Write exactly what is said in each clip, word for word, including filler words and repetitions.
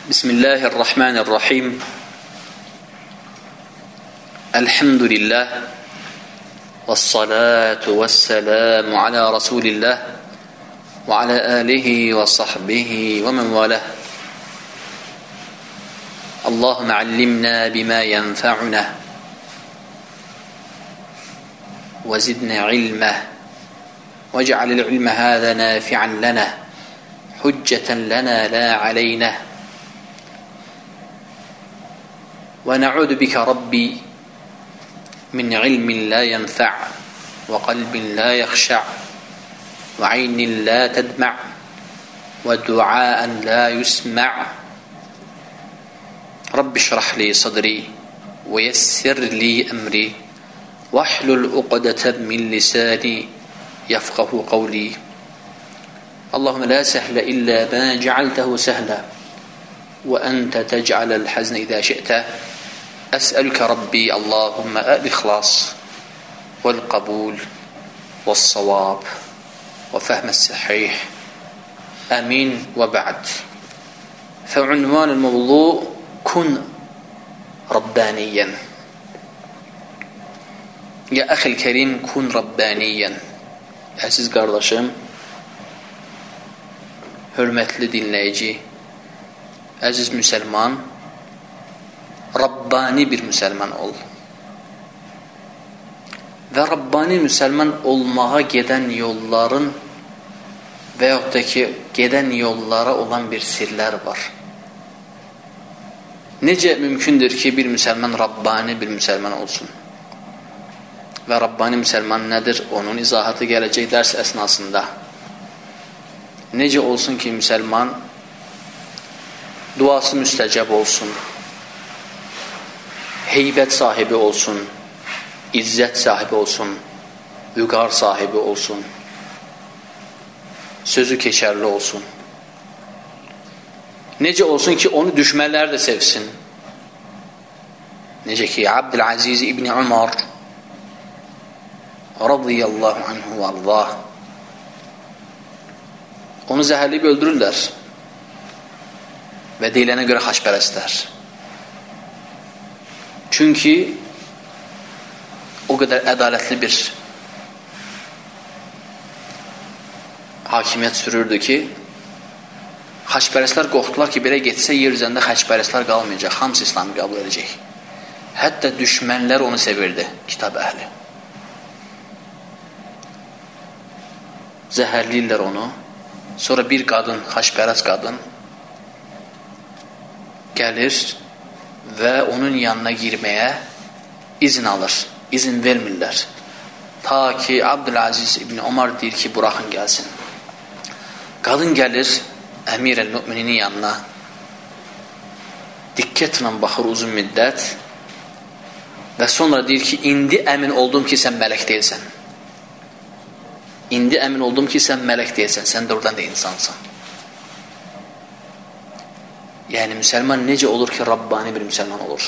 Bismillahirrahmanirrahim. Elhamdülillah. Vessalatu vesselamu ala Resulillah ve ala alihi ve sahbihi ve men valah. Allahümme allimna bima yenfa'una ve zidna ilma ve cealil ilme hâzâ nâfi'an lana hücceten lana la aleyna. ونعوذ بك ربي من علم لا ينفع وقلب لا يخشع وعين لا تدمع ودعاء لا يسمع رب اشرح لي صدري ويسر لي أمري واحلل عقدة من لساني يفقه قولي اللهم لا سهل إلا ما جعلته سهلا وأنت تجعل الحزن إذا شئت أسألك ربي اللهم الإخلاص والقبول والصواب وفهم الصحيح آمين وبعد. فعنوان الموضوع كن ربانيا. يا أخي الكريم كن ربانيا. Əziz qardaşım, hörmətli dinləyici, əziz müsəlman, Rabbani bir müsəlman ol. Və Rabbani müsəlman olmağa gedən yolların və yaxud da ki, gedən yollara olan bir sirlər var. Necə mümkündür ki, bir müsəlman Rabbani bir müsəlman olsun? Və Rabbani müsəlman nədir? Onun izahatı gələcək dərs əsnasında. Necə olsun ki, müsəlman duası müstəcəb olsun, heybət sahibi olsun, izzət sahibi olsun, vüqar sahibi olsun, sözü keçərli olsun. Necə olsun ki, onu düşmənlər də sevsin. Necə ki, Abdülaziz İbni Umar radiyallahu anhu və Allah onu zəhərləyib öldürürlər və deyilənə görə xaçpərəstlər. Çünki o qədər ədalətli bir hakimiyyət sürürdü ki, xaçpərəstlər qorxdular ki, belə getsə yer üzərində xaçpərəstlər qalmayacaq, hamısı İslamı qəbul edəcək. Hətta düşmənlər onu sevirdi, kitab əhli. Zəhərləyirlər onu. Sonra bir qadın, xaçpərəst qadın gəlir və onun yanına girməyə izin alır, izin vermirlər. Ta ki, Abdülaziz İbni Umar deyir ki, buraxın gəlsin. Qadın gəlir Əmir el-Mü'mininin yanına, diqqətlə baxır uzun müddət və sonra deyir ki, indi əmin oldum ki, sən mələk deyilsən. İndi əmin oldum ki, sən mələk deyilsən, sən də oradan da insansan. Yəni, müsəlman necə olur ki, Rabbani bir müsəlman olur?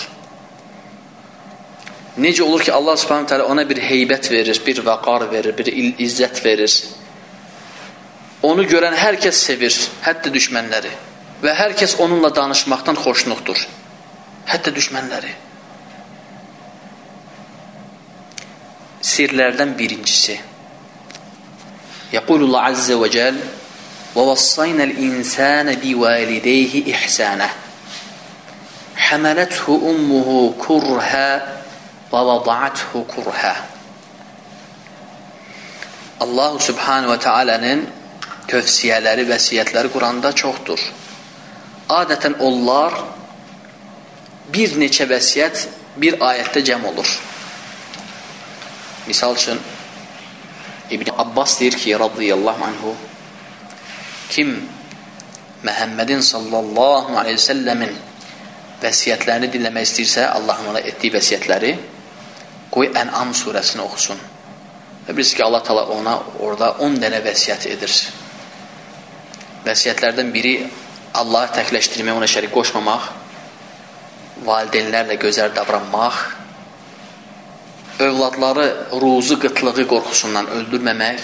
Necə olur ki, Allah subhanahu teala ona bir heybət verir, bir vəqar verir, bir izzət verir. Onu görən hər kəs sevir, hətta düşmənləri. Və hər kəs onunla danışmaqdan xoşnuqdur, hətta düşmənləri. Sirlərdən birincisi, Yəqulullah Azze və Cəl وَوَصَّيْنَا الْإِنسَانَ بِوَالِدَيْهِ إِحْسَانَهِ حَمَلَتْهُ أُمُّهُ كُرْهًا وَوَضَعَتْهُ كُرْهًا. Allah Subhanahu və Teala'nın tövsiyələri, vəsiyyətləri Quranda çoxdur. Adətən onlar bir neçə vəsiyyət bir ayətdə cəm olur. Misal üçün, İbn Abbas deyir ki, radiyallahu anhu, kim Məhəmmədin sallallahu aleyhi ve səlləmin vəsiyyətlərini dinləmək istəyirsə, Allahın ona etdiyi vəsiyyətləri, qoy Ən'am surəsini oxusun. Və bilirsiniz ki, Allah təala ona orada on dənə vəsiyyət edir. Vəsiyyətlərdən biri Allahı təkləşdirmək, ona şərik qoşmamaq, valideynlərlə gözəl davranmaq, övladları ruzu qıtlığı qorxusundan öldürməmək,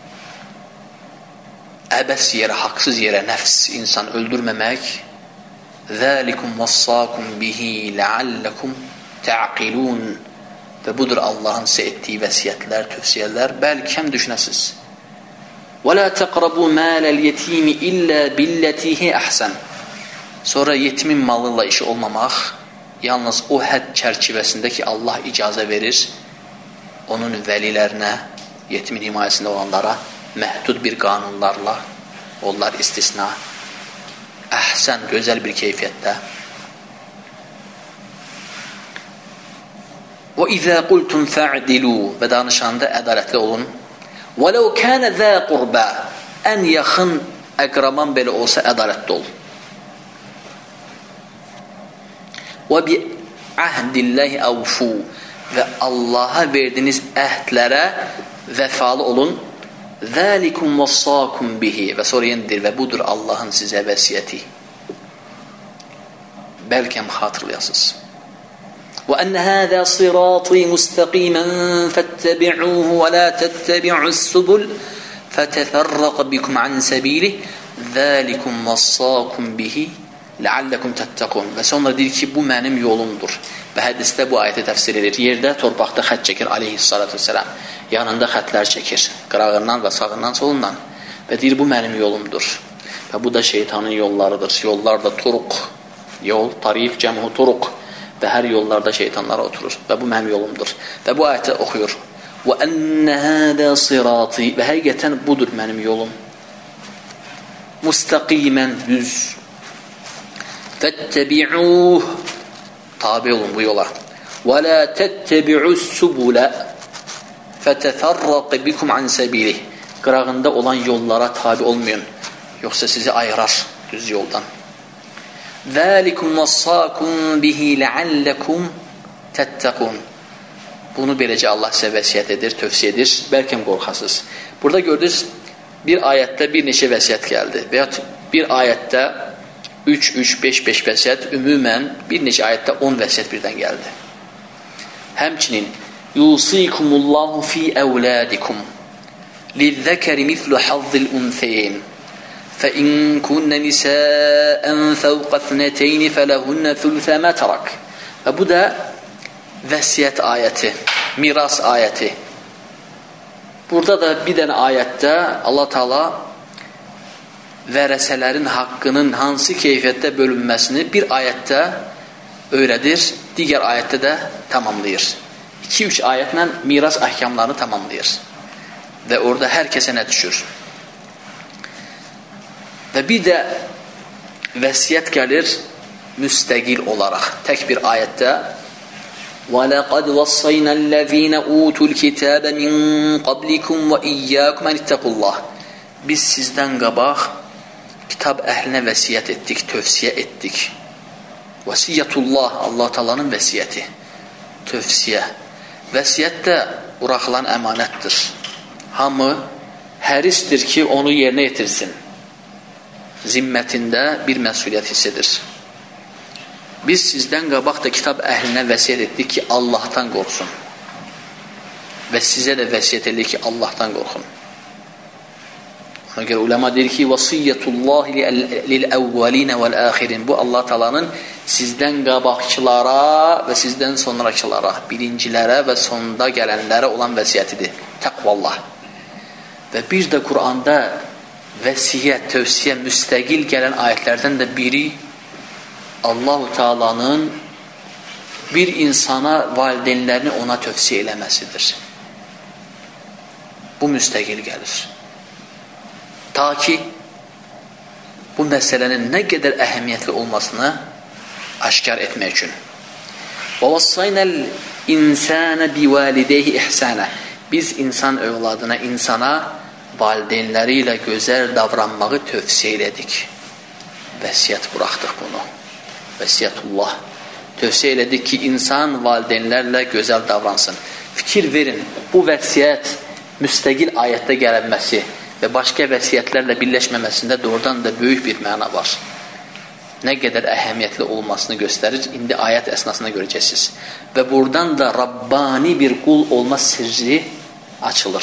əbəs yerə, haqsız yerə nəfs insan öldürməmək Zalikum vassakum bihi leallekum ta'qilun. Və budur Allahın sizə etdiyi vəsiyyətlər, tövsiyələr. Bəlkə həm düşünəsiz. Və la taqrabu malal yetimi illa billati hi ahsan. Sonra yetimin malıyla işi olmamaq, yalnız o hədd çərçivəsində ki, Allah icazə verir, onun vəlilərinə, yetimin himayəsində olanlara məhdud bir qanunlarla, onlar istisna, əhsən, gözəl bir keyfiyyətdə. Və izə qultum fa'dilu, və danışanda ədalətli olun. Və ləv kənə zə qurbə, ən yaxın əqraban belə olsa ədalətli ol. Və bi əhdilləhi əvfu, və Allaha verdiyiniz əhdlərə vəfalı olun. Zəlikum vassakum bihi, və sonra yendir, və budur Allahın sizə vəsiyyəti. Bəlkəm xatırlayasınız. وأن هذا صراطي مستقيما فاتبعوه ولا تتبعوا السبل فتفرق بكم عن سبيله ذلكم وصاكم به لعلكم تتقون. Və sonra deyir ki, bu mənim yolumdur. Və hədisdə bu ayəti təfsir edir. Yerdə, torpaqda xət çəkir aleyhissalatu vesselam. Yanında xətlər çəkir. Qırağından və sağından, solundan. Və deyir, bu mənim yolumdur. Və bu da şeytanın yollarıdır. Yollar da turuq. Yol, tarif, cəmhu, turuq. Və hər yollarda şeytanlar oturur. Və bu mənim yolumdur. Və bu ayəti oxuyur. Və ennə hədə sirati, və həqiqətən budur mənim yolum. Müstəqimən düz. Fəttəbi'uh, tabi olun bu yola. Və lə təttəbi'us subulə fətəfərraq bikum an səbilih. Qırağında olan yollara tabi olmayın. Yoxsa sizi ayırar düz yoldan. Zəlikum vassakum bihi leallekum tettaqun. Bunu beləcə Allah sizə vəsiyyət edir, tövsiyə edir. Bəlkə qorxasınız. Burada gördünüz, bir ayətdə bir neçə vəsiyyət gəldi. Və ya bir ayətdə üç üç beş beş vəsiyyət, ümumən bir neçə ayətdə on vəsiyyət birdən gəldi. Həmçinin yusikumullahu fi əvladikum lizzəkəri mislu hazzil unseyin فَإِنْ كُنَّ نِسَاءً فَوْقَ اثْنَتَيْنِ فَلَهُنَّ ثُلُثَ مَا تَرَكَ. Və bu da vəsiyyət ayəti, miras ayəti. Burada da bir dənə ayətdə Allah Taala vərəsələrin haqqının hansı keyfiyyətdə bölünməsini bir ayətdə öyrədir, digər ayətdə də tamamlayır. iki üç ayətlə miras əhkamlarını tamamlayır. Və orada hər kəsə nə düşür? Və bir də vəsiyyət gəlir müstəqil olaraq. Tək bir ayətdə وَلَقَدْ وَصَّيْنَا الَّذ۪ينَ اُوتُوا الْكِتَابَ مِنْ قَبْلِكُمْ وَاِيَّاكُمْ اَنِ اتَّقُوا اللّٰهِ. Biz sizdən qabaq kitab əhlinə vəsiyyət etdik, tövsiyə etdik. Vəsiyyətullah, Allah Taala'nın vəsiyyəti, tövsiyə. Vəsiyyət də buraxılan əmanətdir. Hamı hərisdir ki, onu yerinə yetirsin. Zimmətində bir məsuliyyət hiss edir. Biz sizdən qabaq da kitab əhlinə vəsiyyət etdik ki, Allahdan qorxsun. Və sizə də vəsiyyət etdik ki, Allahdan qorxun. Ona görə ulema deyir ki, vəsiyyətullahi lil-əvvəlinə vəl-əxirin. Bu, Allah Taala'nın sizdən qabaqçılara və sizdən sonrakılara, birincilərə və sonda gələnlərə olan vəsiyyətidir. Təqvallah. Və bir də Quranda vəsiyyət, tövsiyə, müstəqil gələn ayətlərdən də biri Allah-u Teala'nın bir insana valideynlərini ona tövsiyə eləməsidir. Bu müstəqil gəlir. Ta ki, bu məsələnin nə qədər əhəmiyyətli olmasını aşkar etmək üçün. وَوَصَّيْنَا الْاِنْسَانَ بِوَالِدَيْهِ اِحْسَانَ. Biz insan övladına, insana valideynləri ilə gözəl davranmağı tövsiyə elədik. Vəsiyyət buraxdıq bunu. Vəsiyyətullah. Tövsiyə elədik ki, insan valideynlərlə gözəl davransın. Fikir verin, bu vəsiyyət müstəqil ayətdə gələnməsi və başqa vəsiyyətlərlə birləşməməsində doğrudan da böyük bir məna var. Nə qədər əhəmiyyətli olmasını göstərir, indi ayət əsnasında görəcəksiniz. Və buradan da Rabbani bir qul olma sirri açılır.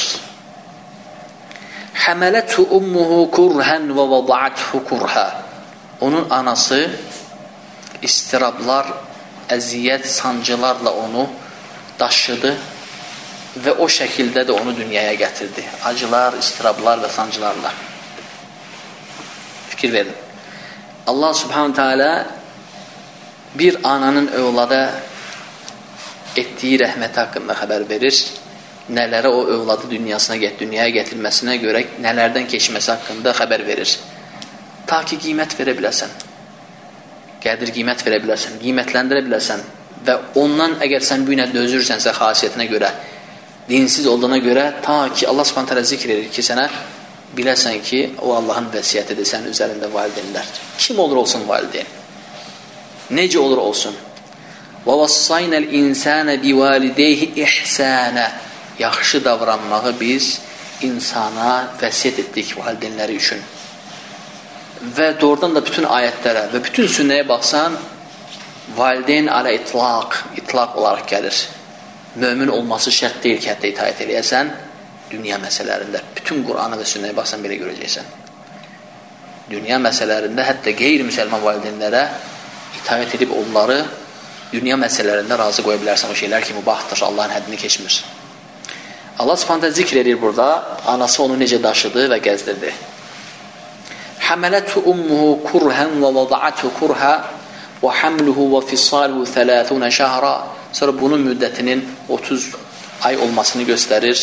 Həmələthu ummuhu kurhən və vəda'athu kurhə. Onun anası istirablar, əziyyət, sancılarla onu daşıdı və o şəkildə də onu dünyaya gətirdi. Acılar, istirablar və sancılarla. Fikir verin. Allah subhanahu teala bir ananın övlada etdiyi rəhməti haqqında xəbər verir. Nələrə o övladı dünyasına get, dünyaya gətirməsinə görə nələrdən keçməsi haqqında xəbər verir. Ta ki qiymət verə biləsən. Qədir qiymət verə biləsən, qiymətləndirə biləsən və ondan əgər sən bu ilə dözürsənsə xasiyyətinə görə, dinsiz olduğuna görə, ta ki Allah subhanahu teala zikr edir ki, sənə biləsən ki, o Allahın vəsiyyətidir sənin üzərində valideynlər. Kim olur olsun valideyn? Necə olur olsun? وَوَصَّيْنَ الْاِنْسَانَ بِوَالِدَيْهِ اِحْسَانَ Yaxşı davranmağı biz insana vəsiyyət etdik valideynləri üçün. Və doğrudan da bütün ayətlərə və bütün sünnəyə baxsan, valideyn alə itlaq, itlaq olaraq gəlir. Mömin olması şərt deyil ki, hətta itaət eləyəsən, dünya məsələlərində. Bütün Qur'ana və sünnəyə baxsan belə görəcəksən. Dünya məsələlərində hətta qeyri-müsəlman valideynlərə itaət edib onları dünya məsələlərində razı qoya bilərsən. O şeylər ki, mübahdır, Allahın həddini keçmir. Allah subhanətə zikr edir burada, anası onu necə daşıdı və gəzdirdi. Həmələthu ummuhu kurhən və vada'athu kurhə və həmluhu və fisaluhu thələthunə şəhra. Sonra bunun müddətinin otuz ay olmasını göstərir.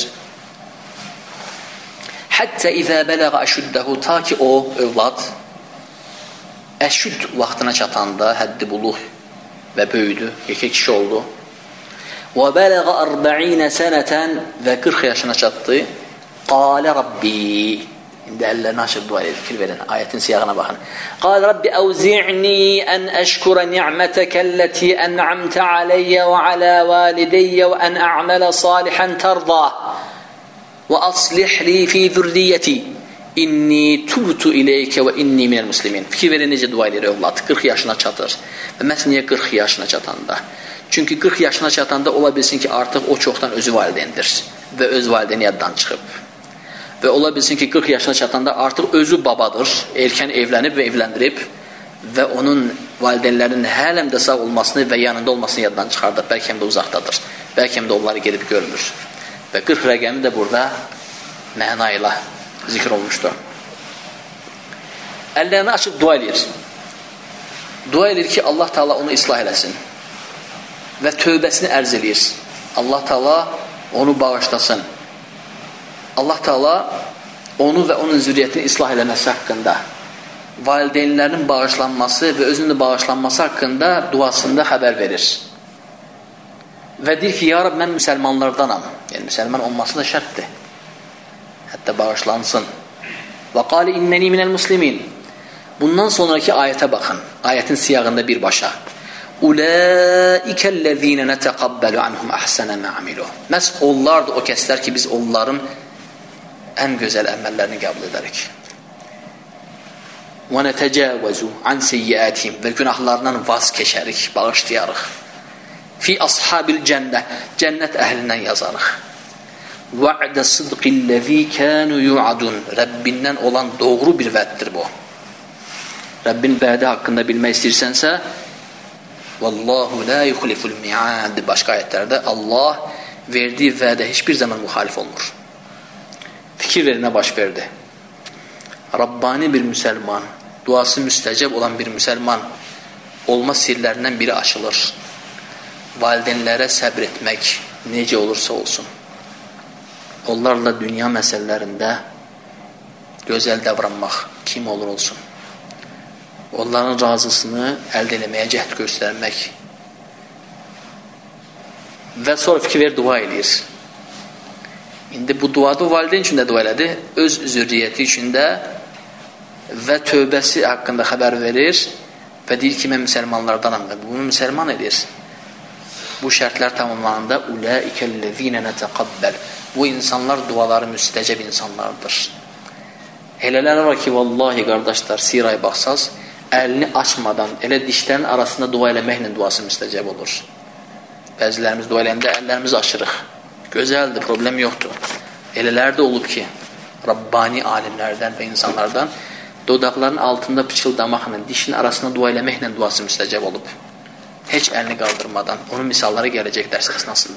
Həttə izə bələğə əşüddəhu, ta ki o övlad əşüdd vaxtına çatanda, həddi buluğ və böyüdü, yekə kişi oldu. Və bələğə ərbə'inə sənətən və qırx yaşına çatdı. Qalə Rabbi, indi əllərini açıb dua edir, fikir verin, ayətin siyağına baxın. Qalə Rabbi əvzi'ni ən əşkurə ni'mətəkəlləti ən'amtə aləyyə və alə validəyyə və ən ə'mələ salihən tərdah və aslih li fi zürriyyəti inni tubtu iləykə və inni minəl muslimin. Fikir verin, necə dua edir övlad, qırx yaşına çatır. Və məhz niyə qırx yaşına çatanda? Çünki qırx yaşına çatanda ola bilsin ki, artıq o çoxdan özü valideyndir və öz valideyni yaddan çıxıb. Və ola bilsin ki, qırx yaşına çatanda artıq özü babadır, erkən evlənib və evləndirib və onun valideynlərinin hələm də sağ olmasını və yanında olmasını yaddan çıxardır. Bəlkə də uzaqdadır, bəlkə də onları gedib görmür. Və qırx rəqəmi də burada məna ilə zikr olmuşdur. Əllərini açıb dua edir. Dua edir ki, Allah Teala onu islah eləsin və tövbəsini ərz edir. Allah Teala onu bağışlasın. Allah Teala onu və onun zürriyyətini islah eləməsi haqqında, valideynlərin bağışlanması və özünün bağışlanması haqqında duasında xəbər verir. Və deyir ki, ya Rab, mən müsəlmanlardanam. Yəni, müsəlman olması da şərtdir. Hətta bağışlansın. Və qali innəni minəl muslimin. Bundan sonraki ayətə baxın. Ayətin siyağında birbaşa. Ulaikellezine netaqabbalu anhum ahsana ma amilu. Məs onlardır o kəslər ki, biz onların ən gözəl əməllərini qəbul edərik. Və netəcəvəzu an seyyiatihim, və günahlarından vaz keçərik, bağışlayarıq. Fi ashabil cənnə, cənnət əhlindən yazarıq. Va'də sıdqillezî kanu yu'adun, Rəbbindən olan doğru bir vəddir bu. Rəbbin vədi haqqında bilmək istəyirsənsə, vallahu la yuxliful mi'ad, başqa ayətlərdə Allah verdiyi vədə heç bir zaman müxalif olmur. Fikir verinə baş verdi. Rabbani bir müsəlman, duası müstəcəb olan bir müsəlman olma sirlərindən biri açılır. Valideynlərə səbr etmək necə olursa olsun. Onlarla dünya məsələlərində gözəl davranmaq kim olur olsun. Onların razısını əldə eləməyə cəhd göstərmək. Və sonra fikir ver, dua edir. İndi bu duada valideyn üçün də dua elədi, öz zürriyyəti üçün də və tövbəsi haqqında xəbər verir və deyir ki, mən müsəlmanlardanam və bunu müsəlman edir. Bu şərtlər tamamlananda ulaikellezine netaqabbal, bu insanlar duaları müstəcəb insanlardır. Elələr var ki, vallahi qardaşlar, siraya baxsaz, əlini açmadan, elə dişlərin arasında dua eləməklə duası müstəcəb olur. Bəzilərimiz dua eləyəndə əllərimizi açırıq. Gözəldir, problem yoxdur. Elələr də olub ki, Rabbani alimlərdən və insanlardan dodaqların altında pıçıldamaqla, dişin arasında dua eləməklə duası müstəcəb olub. Heç əlini qaldırmadan. Onun misalları gələcək dərs əsnasında.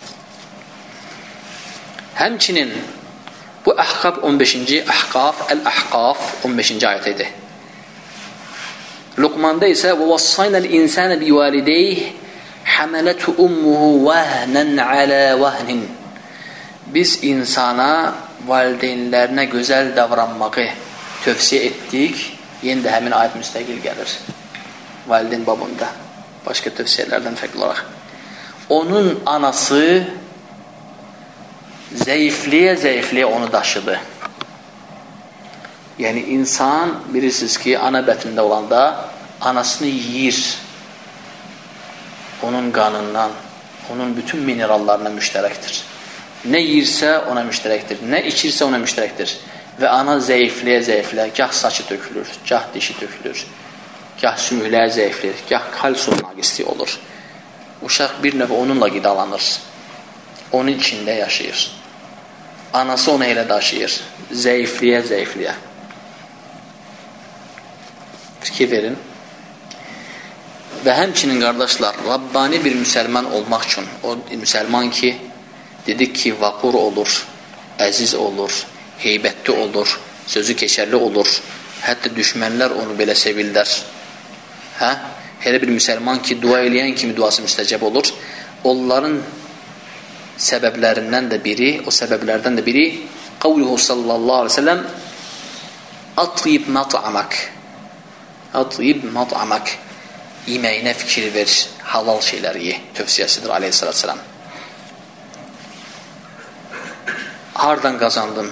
Həmçinin bu Əhqaf on beşinci Əhqaf, Əl-Əhqaf on beşinci ayət idi. Luqmanda isə وَوَصَّيْنَا الْاِنْسَانَ بِوَالِدَيْهِ حَمَلَتْهُ أُمُّهُ وَهْنًا عَلَى وَهْنٍ. Biz insana valideynlərinə gözəl davranmağı tövsiyə etdik. Yenə də həmin ayət müstəqil gəlir. Valideyn babında. Başqa tövsiyələrdən fərqli olaraq. Onun anası zəifliyə-zəifliyə onu daşıdı. Yəni, insan bilirsiniz ki, ana bətnində olanda anasını yiyir. Onun qanından, onun bütün minerallarına müştərəkdir. Nə yiyirsə ona müştərəkdir, nə içirsə ona müştərəkdir. Və ana zəifliyə-zəifliyə, gah saçı tökülür, gah dişi tökülür, gah sümüklər zəiflir, gah kalsium naqisliyi olur. Uşaq bir növ onunla qidalanır. Onun içində yaşayır. Anası onu elə daşıyır. Zəifliyə-zəifliyə. Fikir verin. Və həmçinin qardaşlar, Rabbani bir müsəlman olmaq üçün, o müsəlman ki, dedik ki, vaqur olur, əziz olur, heybətli olur, sözü keçərli olur, hətta düşmənlər onu belə sevirlər. Hə? Elə bir müsəlman ki, dua eləyən kimi duası müstəcəb olur. Onların səbəblərindən də biri, o səbəblərdən də biri qavluhu sallallahu aleyhi ve sellem atyib mat'amak atyib mat'amak yeməyinə fikir ver, halal şeyləri ye tövsiyəsidir aleyhissalatü selam. Hardan qazandın?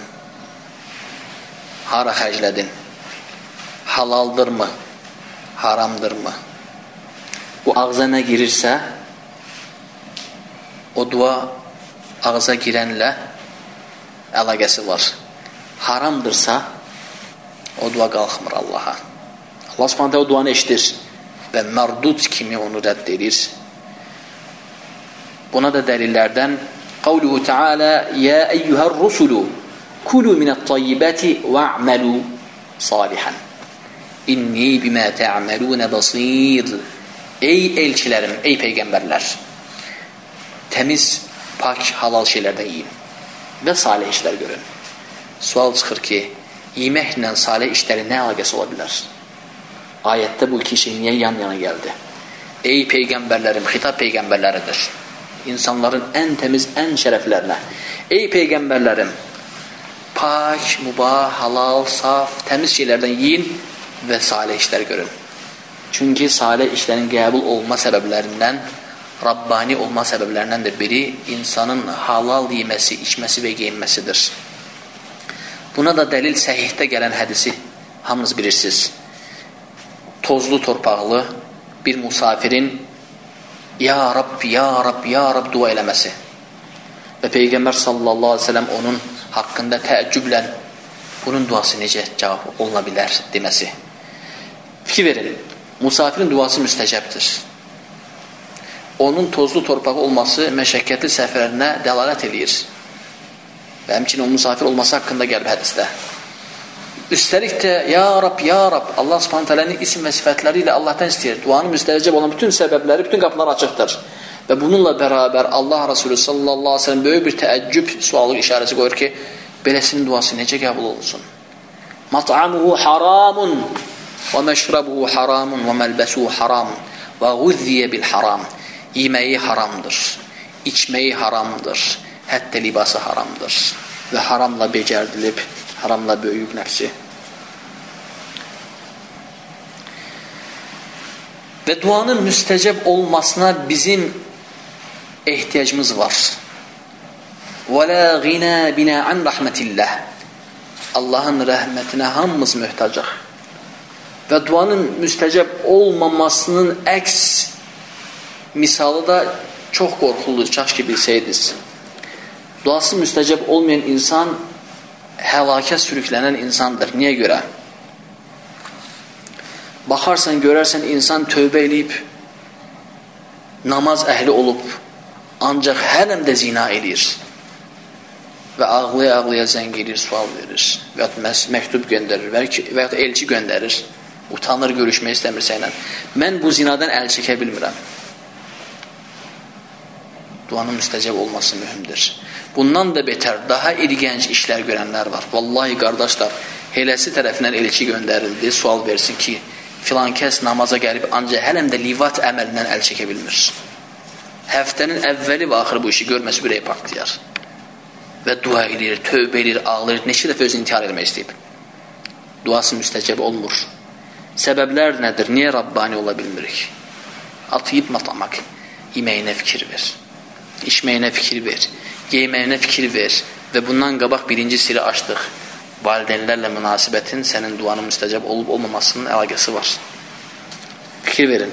Hara xərclədin? Halaldırmı? Haramdırmı? Bu ağza nə girirsə o dua ağza girənlə əlaqəsi var. Haramdırsa o dua qalxmır Allaha. Allah Subhanahu o duanı eşidir və mərdud kimi onu rədd edir. Buna da dəlillərdən qavluhu Teala ya eyyuhər rusulu kulu minət-tayyibati va'malu salihan inni bima ta'malun basir. Ey elçilərim, ey peyğəmbərlər, təmiz, pak, halal şeylərdən yiyin və salih işlər görün. Sual çıxır ki, yeməklə salih işlərin nə əlaqəsi ola bilər? Ayətdə bu iki şey niyə yan-yana gəldi? Ey peyğəmbərlərim, xitab peyğəmbərləridir. İnsanların ən təmiz, ən şərəflərinə. Ey peyğəmbərlərim, pak, mübah, halal, saf, təmiz şeylərdən yiyin və salih işlər görün. Çünki salih işlərin qəbul olma səbəblərindən, Rabbani olma səbəblərindən də biri insanın halal yeməsi, içməsi və geyinməsidir. Buna da dəlil səhihdə gələn hədisi hamınız bilirsiniz. Tozlu torpaqlı bir musafirin Ya Rab, Ya Rab, Ya Rab dua eləməsi və Peyğəmbər sallallahu aleyhi ve sellem onun haqqında təəccüblə bunun duası necə cavab oluna bilər deməsi. Fikir verin, musafirin duası müstəcəbdir. Onun tozlu torpağı olması məşəkkətli səfərlərinə dəlalət edir. Və həmçinin o musafir olması haqqında gəlib hədisdə. Üstəlik də, Ya Rab, Ya Rab, Allah Subhanahu Taala'nın isim və sifətləri ilə Allahdan istəyir. Duanın müstəcəb olan bütün səbəbləri, bütün qapılar açıqdır. Və bununla bərabər Allah Resulü sallallahu aleyhi ve sellem böyük bir təəccüb sualı işarəsi qoyur ki, beləsinin duası necə qəbul olunsun? Mat'amuhu haramun və məşrabuhu haramun və məlbəsuhu haram və guzziyə bil haram. Yeməyi haramdır, içməyi haramdır, hətta libası haramdır və haramla becərdilib, haramla böyüyüb nəfsi. Və duanın müstəcəb olmasına bizim ehtiyacımız var. وَلَا غِنَا بِنَا عَنْ رَحْمَةِ اللّٰهِ Allahın rəhmətinə hamımız möhtacaq. Və duanın müstəcəb olmamasının əks misalı da çox qorxuludur, kaş ki bilsəydiniz. Duası müstəcəb olmayan insan həlakət sürüklənən insandır. Niyə görə? Baxarsan, görərsən insan tövbə eləyib, namaz əhli olub, ancaq hələm də zina edir. və ağlaya-ağlaya zəng edir, sual verir və ya məktub göndərir və ya elçi göndərir, utanır, görüşmək istəmirsə ilə. Mən bu zinadan əl çəkə bilmirəm. Duanın müstəcəb olması mühümdür. Bundan da betər, daha ilgənc işlər görənlər var. Vallahi qardaşlar, eləsi tərəfindən elçi göndərildi, sual versin ki, filan kəs namaza gəlib ancaq hələm də livat əməlindən əl çəkə bilmir. Həftənin əvvəli və axırı bu işi görməsi ürək partlayar. Və dua edir, tövbə edir, ağlayır, neçə dəfə özünü intihar etmək istəyib. Duası müstəcəb olmur. Səbəblər nədir? Niyə Rabbani ola bilmirik? Atıyıb matamaq, yeməyinə fikir ver, içməyinə fikir ver, yeyməyinə fikir ver və bundan qabaq birinci siri açdıq. Valideynlərlə münasibətin sənin duanın müstəcəb olub olmamasının əlaqəsi var. Fikir verin.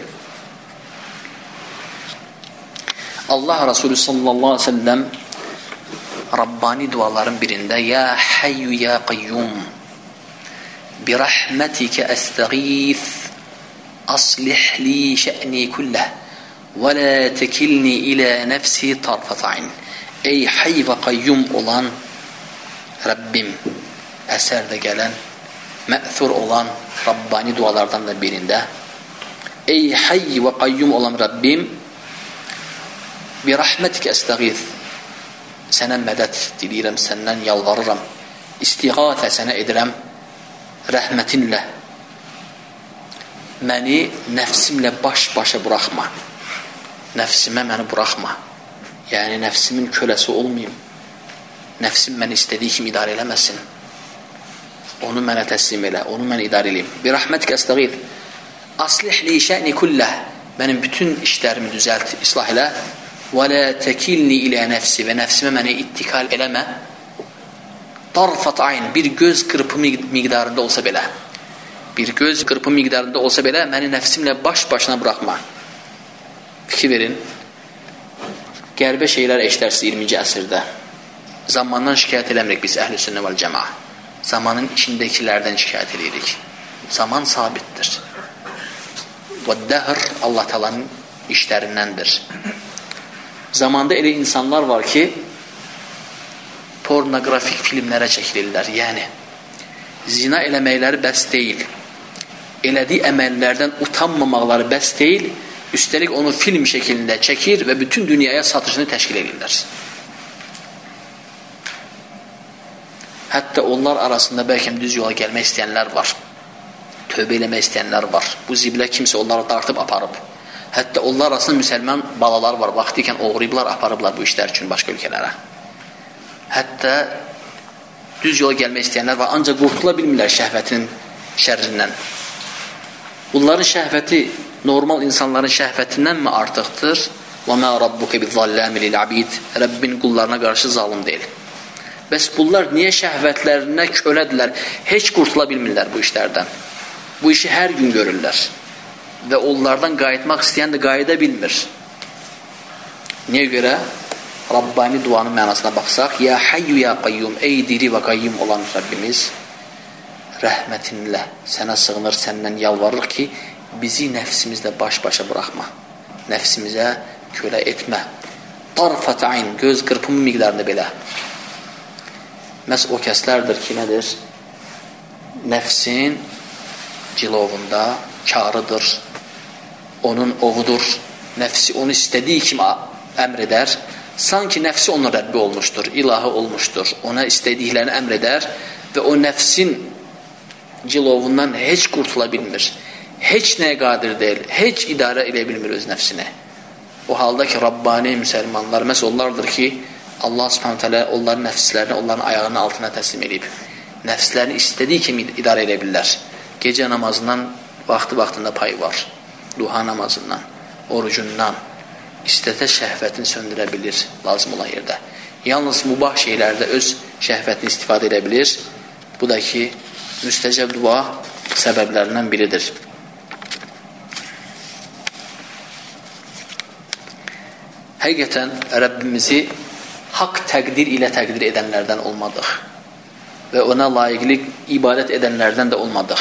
Allah Resulü sallallahu aleyhi ve sellem Rabbani duaların birində Ya Hayyu Ya Qayyum bi rahmetike estağif aslih li şe'ni kullah və la tekilni ilə nefsi tarfata'in. Ey Hayy və Qayyum olan Rabbim, əsərdə gələn, mə'thur olan Rabbani dualardan da birində Ey Hayy və Qayyum olan Rabbim, bi rahmetik estağif, sənə mədət diləyirəm, səndən yalvarıram, istiğafə sənə edirəm, rəhmətinlə məni nəfsimlə baş-başa buraxma, nəfsimə məni buraxma, yəni nəfsimin köləsi olmayım, nəfsim məni istədiyi kimi idarə eləməsin, onu mənə təslim elə, onu mən idarə eləyim. Bir rəhmətik əstəğif, aslih li şə'ni kulləh, mənim bütün işlərimi düzəlt, islah elə, və la təkilni ilə nəfsi və nəfsimə məni ittikal eləmə, tarfat ayn, bir göz qırpı miqdarında olsa belə, bir göz qırpı miqdarında olsa belə, məni nəfsimlə baş-başına buraxma. Fikir verin, qərbə şeylər eşitərsiz iyirminci əsrdə, zamandan şikayət eləmirik biz əhl-i sünnə vəl cəmaə. Zamanın içindəkilərdən şikayət edirik. Zaman sabitdir. Və dəhr Allah Taala'nın işlərindəndir. Zamanda elə insanlar var ki, pornoqrafik filmlərə çəkilirlər. Yəni, zina eləməkləri bəs deyil. Elədiyi əməllərdən utanmamaqları bəs deyil. Üstəlik onu film şəklində çəkir və bütün dünyaya satışını təşkil edirlər. Hətta onlar arasında bəlkə düz yola gəlmək istəyənlər var. Tövbə eləmək istəyənlər var. Bu ziblə kimsə onları dartıb aparıb. Hətta onlar arasında müsəlman balalar var. Vaxtı ikən oğrayıblar, aparıblar bu işlər üçün başqa ölkələrə. Hətta düz yola gəlmək istəyənlər var. Ancaq qurtula bilmirlər şəhvətinin şərrindən. Bunların şəhvəti normal insanların şəhvətindənmi artıqdır? وَمَا رَبُّكَ بِالظَّلَّامِ لِلْعَبِيدِ Rəbbin qullarına qarşı zalım deyil. Bəs bunlar niyə şəhvətlərinə kölədirlər? Heç qurtula bilmirlər bu işlərdən. Bu işi hər gün görürlər. Və onlardan qayıtmaq istəyən də qayıda bilmir. Niyə görə? Rabbani duanın mənasına baxsaq, Ya Hayyu Ya Qayyum, ey diri və qayyum olan Rəbbimiz, rəhmətinlə sənə sığınır, səndən yalvarırıq ki, bizi nəfsimizlə baş-başa buraxma. Nəfsimizə kölə etmə. Tarfat ayn, göz qırpımı miqdarında belə. Məhz o kəslərdir ki, nədir? Nəfsin cilovunda karıdır, onun ovudur, nəfsi onu istədiyi kimi əmr edər, sanki nəfsi onun Rəbbi olmuşdur, ilahı olmuşdur, ona istədiklərini əmr edər və o nəfsin cilovundan heç qurtula bilmir, heç nəyə qadir deyil, heç idarə edə bilmir öz nəfsini. O halda ki, Rabbani müsəlmanlar, məhz onlardır ki, Allah subhanahu teala onların nəfslərini onların ayağının altına təslim edib. Nəfslərini istədiyi kimi idarə edə bilirlər. Gecə namazından vaxtı-vaxtında pay var. Duha namazından, orucundan, istəsə şəhvətini söndürə bilir lazım olan yerdə. Yalnız mübah şeylərdə öz şəhvətini istifadə edə bilir. Bu da ki, müstəcəb dua səbəblərindən biridir. Həqiqətən Rəbbimizi haqq təqdir ilə təqdir edənlərdən olmadıq və ona layiqli ibadət edənlərdən də olmadıq.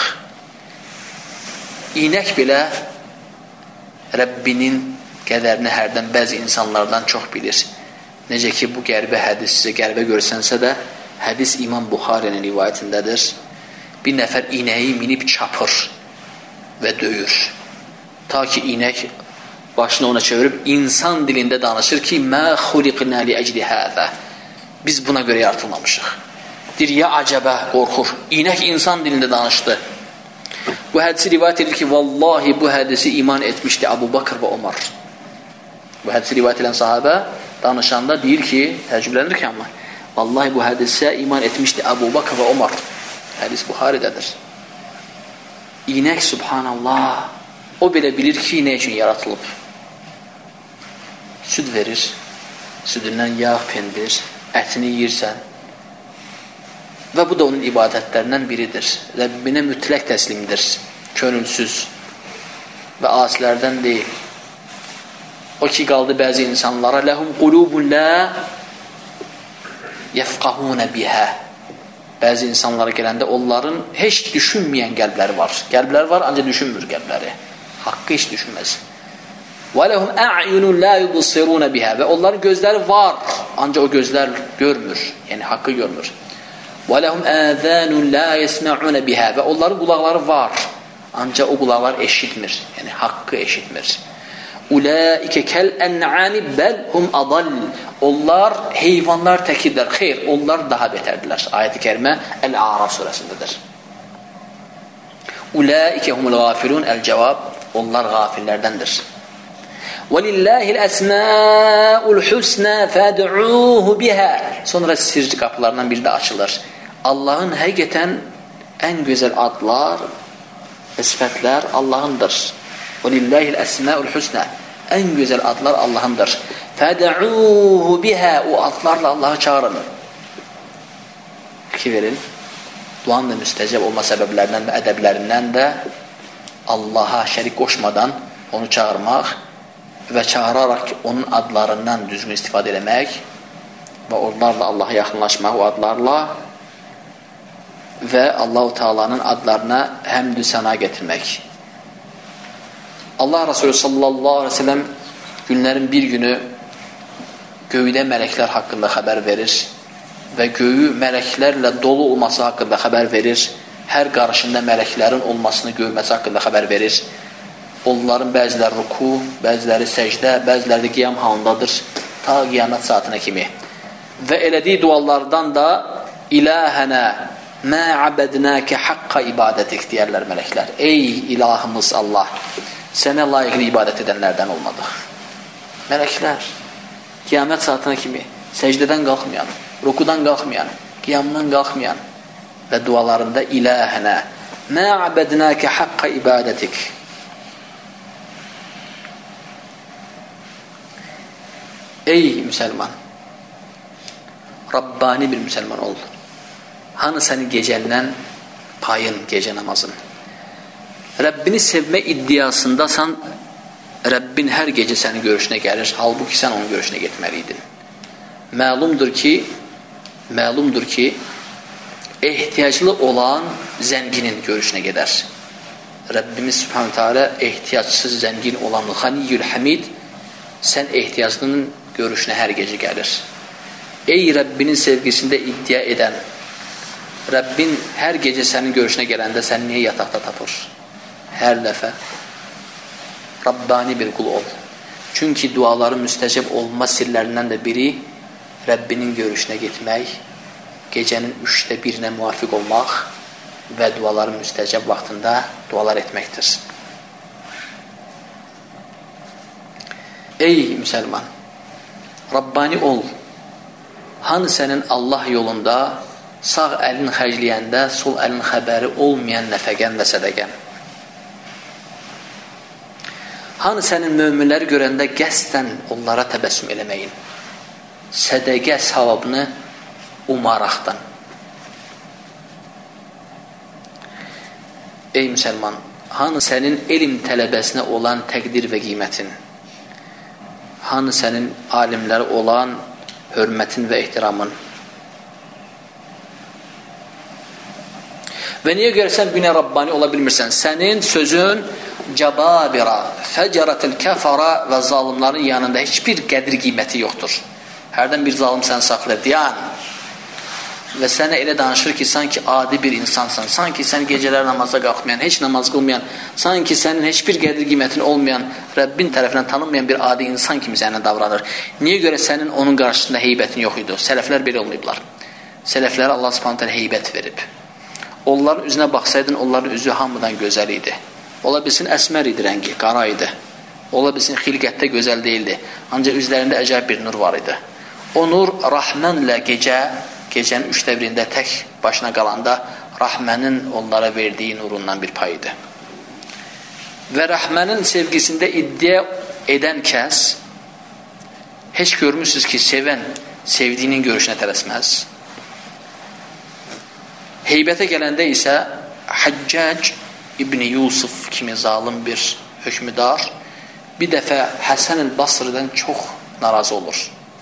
İnək belə Rəbbinin qədərini hərdən bəzi insanlardan çox bilir. Necə ki, bu qəribə hədis sizə qəribə görsənsə də, hədis İmam Buxarinin rivayətindədir. Bir nəfər inəyi minib çapır və döyür. Ta ki, inək başını ona çevirib, insan dilində danışır ki, mə xuliqnə li əcli həzə. Biz buna görə yaratılmamışıq. Deyir, ya acəbə, qorxur. İnək insan dilində danışdı. Bu hədisi rivayət edir ki, vallahi bu hədisi iman etmişdi Abu Bakr və Omar. Bu hədisi rivayət edən sahabə danışanda deyir ki, təəccüblənir ki, amma vallahi bu hədisə iman etmişdi Abu Bakr və Omar. Hədis Buxaridədir. İnək, subhanallah, o belə bilir ki, nə üçün yaratılıb? Süd verir, südündən yağ, pendir, ətini yiyirsən. Və bu da onun ibadətlərindən biridir. Rəbbinə mütləq təslimdir, könülsüz və asilərdən deyil. O ki, qaldı bəzi insanlara, ləhum qulubun lə yəfqahunə bihə. Bəzi insanlara gələndə onların heç düşünməyən qəlbləri var. Qəlbləri var, ancaq düşünmür qəlbləri. Haqqı heç düşünməz. Və ləhum ə'yunun lə yubsirunə bihə. Və onların gözləri var, ancaq o gözlər görmür, yəni haqqı görmür. Və ləhum əzənun lə yəsmə'unə bihə. Və onların qulaqları var, ancaq o qulaqlar eşitmir, yəni haqqı eşitmir. Ulaikə kəl-ən'ami bəl hum adall. Onlar heyvanlar təkidirlər. Xeyr, onlar daha betərdirlər. Ayət-i kərimə Əl-A'raf surəsindədir. Ulaikə humul gafilun. Əl-cavab, onlar gafillərdəndir. وَلِلَّهِ الْأَسْمَاءُ الْحُسْنَى فَادْعُوهُ بِهَا. Sonra sirri qapılarından biri də açılır. Allahın həqiqətən ən gözəl adlar və sifətlər Allahındır. وَلِلَّهِ الْأَسْمَاءُ الْحُسْنَى. Ən gözəl adlar Allahındır. فَادْعُوهُ بِهَا. O adlarla Allahı çağırın. Fikir verin. Duanın da müstəcəb olma səbəblərindən və ədəblərindən də Allaha şərik qoşmadan onu çağırmaq və çağıraraq ki, onun adlarından düzgün istifadə eləmək və onlarla Allaha yaxınlaşmaq, o adlarla və Allah-u Teala'nın adlarına həmdü səna gətirmək. Allah Resulü sallallahu aleyhi ve sellem günlərin bir günü göydə mələklər haqqında xəbər verir və göyü mələklərlə dolu olması haqqında xəbər verir. Hər qarışında mələklərin olmasını görməsi haqqında xəbər verir. Onların bəziləri ruku, bəziləri səcdə, bəziləri qiyam halındadır ta qiyamət saatına kimi. Və elədiyi dualardan da İlahənə mə abədnəkə haqqa ibadətik deyərlər mələklər. Ey ilahımız Allah, sənə layiqli ibadət edənlərdən olmadıq. Mələklər qiyamət saatına kimi səcdədən qalxmayan, rukudan qalxmayan, qiyamdan qalxmayan və dualarında İlahənə mə abədnəkə haqqa ibadətik. Ey müsəlman, Rabbani bir müsəlman ol. Hanı sənin gecəndən payın, gecə namazın. Rəbbini sevmə iddiasındasan, Rəbbin hər gecə sənin görüşünə gəlir, halbuki sən onun görüşünə getməliydin. Məlumdur ki, məlumdur ki, ehtiyaclı olan zənginin görüşünə gedər. Rəbbimiz Subhanahu Teala ehtiyacsız zəngin olan Ganiyyül Hamid, sən ehtiyaclının görüşünə hər gecə gəlir. Ey Rəbbinin sevgisində iddia edən, Rəbbin hər gecə sənin görüşünə gələndə sən niyə yataqda tapır? Hər dəfə Rabbani bir qul ol. Çünki duaların müstəcəb olma sirlərindən də biri Rəbbinin görüşünə getmək, gecənin üçdə birinə müvafiq olmaq və duaların müstəcəb vaxtında dualar etməkdir. Ey müsəlman, Rabbani ol. Hanı sənin Allah yolunda sağ əlin xərcləyəndə sol əlin xəbəri olmayan nəfəqən və sədəqən? Hanı sənin möminləri görəndə qəsdən onlara təbəssüm eləməyin, sədəqə savabını umaraqdan? Ey müsəlman, hanı sənin elm tələbəsinə olan təqdir və qiymətin? Hanı sənin alimləri olan hörmətin və ehtiramın? Və niyə görə sən günə Rabbani ola bilmirsən? Sənin sözün cəbabira, fəcərətil kəfara və zalimların yanında heç bir qədir qiyməti yoxdur. hərdən bir zalim səni saxlayır, deyən və sənə elə danışır ki, sanki adi bir insansan, sanki sən gecələr namaza qalxmayan, heç namaz qılmayan, sanki sənin heç bir qədir qiymətin olmayan, Rəbbin tərəfindən tanınmayan bir adi insan kimi sənə davranır. Niyə görə sənin onun qarşısında heybətin yox idi? Sələflər belə olmayıblar. Sələflərə Allah Subhanahu taala heybət verib. Onların üzünə baxsaydın, onların üzü hamıdan gözəl idi. Ola bilsin əsmər idi rəngi, qara idi. Ola bilsin xilqətdə gözəl deyildi. Ancaq üzlərində əcəb bir nur var idi. O nur Rahmanla gecə, gecənin üçdə birində tək başına qalanda Rahmənin onlara verdiyi nurundan bir pay idi. Və Rahmənin sevgisində iddia edən kəs heç görmürsünüz ki, sevən sevdiyinin görüşünə tələsməz. Heybətə gələndə isə Həccac İbn Yusuf kimi zalim bir hökmüdar bir dəfə Həsən el-Basri'dən çox narazı olur.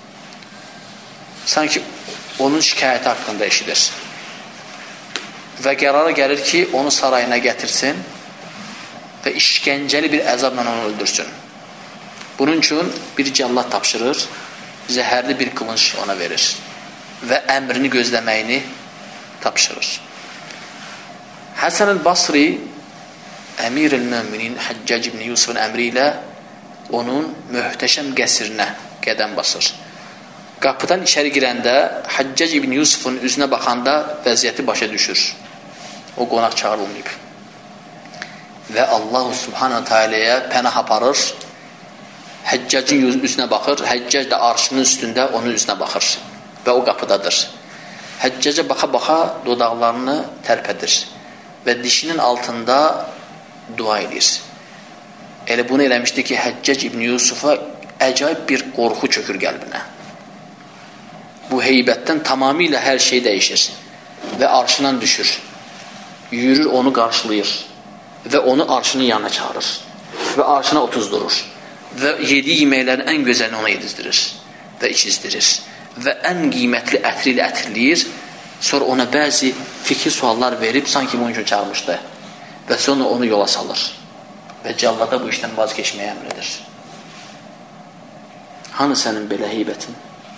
Sanki onun şikayəti haqqında eşidir. Və qərara gəlir ki, onu sarayına gətirsin və işgəncəli bir əzabla onu öldürsün. Bunun üçün bir cəllad tapşırır, zəhərli bir qılınc ona verir və əmrini gözləməyini tapşırır. Həsən el-Basri Əmir el-Möminin Həccac ibn Yusufun əmri ilə onun möhtəşəm qəsrinə qədəm basır. Qapıdan içəri girəndə Həccac ibn Yusufun üzünə baxanda vəziyyəti başa düşür. O qonaq çağırılmayıb. Və Allah Subhanahu Teala'ya pənah aparır. Həccacın üzünə baxır. Həccac da arşının üstündə onun üzünə baxır. Və o qapıdadır. Həccaca baxa-baxa dodaqlarını tərpədir. Və dişinin altında dua edir. Elə bunu eləmişdi ki, Həccac ibn Yusufa əcayib bir qorxu çökür qəlbinə. Bu heybətdən tamamilə hər şey dəyişir və arşından düşür. Yürür, onu qarşılayır və onu arşının yanına çağırır və arşına otuzdurur və yediyi yeməklərin ən gözəlini ona yedizdirir və içizdirir və ən qiymətli ətri ilə ətirləyir. Sonra ona bəzi fikir suallar verib sanki bunun üçün çağırmışdı və sonra onu yola salır və cəllada bu işdən vazgeçməyə əmr edir. Hanı sənin belə heybətin?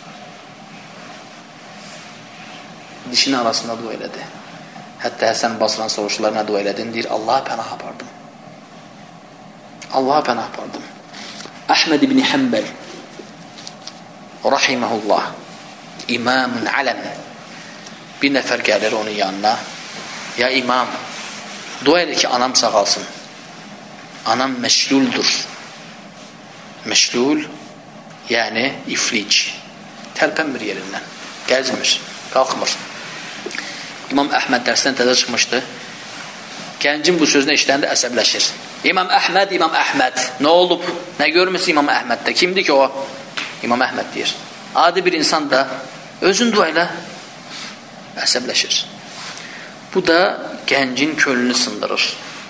Dişinin arasında dua elədi. Hətta Həsən Basran soruşurlar, nə dua elədin? Deyir, Allaha pənah apardım. Allaha pənah apardım. Əhməd ibn Həmbəl rahiməhullah, imamun aləm, bir nəfər gəlir onun yanına. Ya imam, dua elə ki, anam sağalsın. Anam məşluldur. Məşlul, yəni iflic. Tərpənmir yerindən, gəzmir, qalxmır. İmam Əhməd dərsdən təzə çıxmışdı. Gəncin bu sözünü eşidəndə əsəbləşir. İmam Əhməd, İmam Əhməd, nə olub? Nə görmüsün İmam Əhməddə? Kimdir ki o? İmam Əhməd deyir. Adi bir insan da özün dua ilə əsəbləşir. Bu da gəncin könlünü sındırır.